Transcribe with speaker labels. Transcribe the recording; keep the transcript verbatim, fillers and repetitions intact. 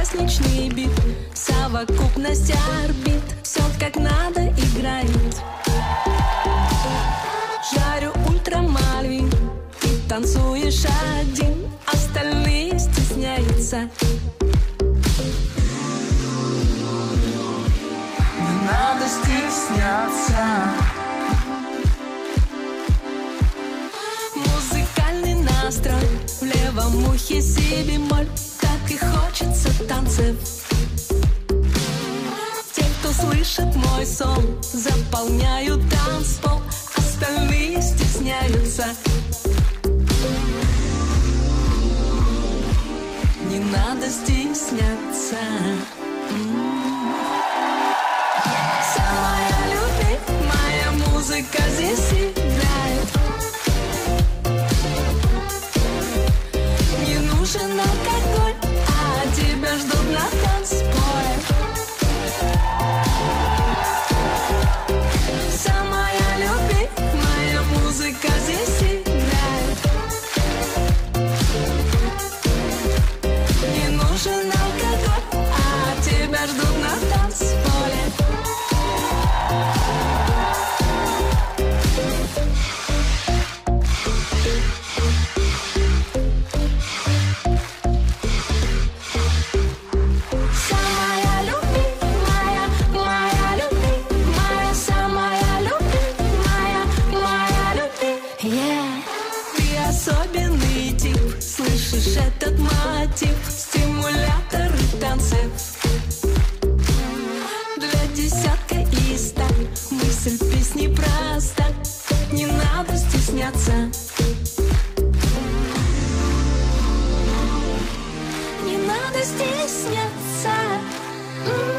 Speaker 1: праздничный бит, совокупность орбит, все как надо играет. Жарю ультрамальвин, ты танцуешь один, остальные стесняются.
Speaker 2: Не надо стесняться.
Speaker 1: Музыкальный настрой, в левом ухе си бемоль, так и хочется танцев. Те, кто слышит мой сон, заполняют танцпол, остальные стесняются. Не надо стесняться. Самая любимая музыка здесь играет. Не нужен алкоголь, а тебя ждут на танцполе. Самая любимая музыка здесь играет. Не нужен алкоголь, а тебя ждут на танцполе. Особенный тип, слышишь этот мотив, стимуляторы танцев. Для десятка и ста мысль песни проста, не надо стесняться. Не надо стесняться.